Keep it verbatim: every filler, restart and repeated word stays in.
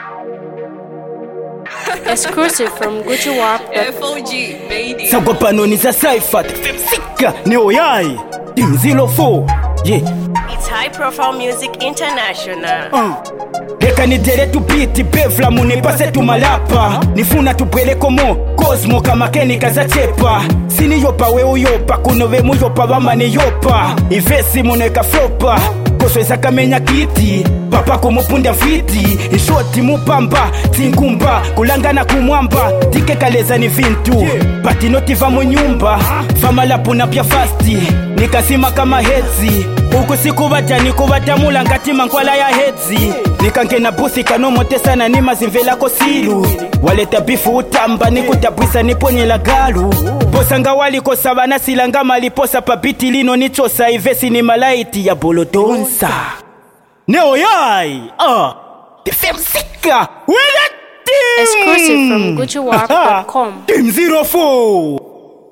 Exclusive from Gucci Warp. F O G, baby. Sagopano ni za Cypher, Femsika, ni Oyai, Team zero four, yeah. It's High Profile Music International. Uh. Leka ni dere tu biti bevla muni pase tu malapa nifuna tupwele komo Cosmo kama keni kaza chepa sini yopa we uyopa kunove mu yopa wama ni yopa ivesi muneka flopa koso ezaka menya kiti papa kumupunda fiti ishoti mupamba tingumba kulangana kumwamba tike kaleza ni vintu yeah. Patinoti va mu nyumba fama lapuna pia fasti nikasima kama hezi uku siku vajani kuvatamula ngati mankwala ya hezi nikange na busi kanomotesa na nima zimvela kosilu waleta bifu utamba nikutabwisa niponyela galu posanga walikosa vana silanga maliposa pabiti lino nichosa ivesi ni malaiti ya bolodonsa Neoyai ah the Femsika with a team Exclusive from Gucci Warp dot com. Team zero four.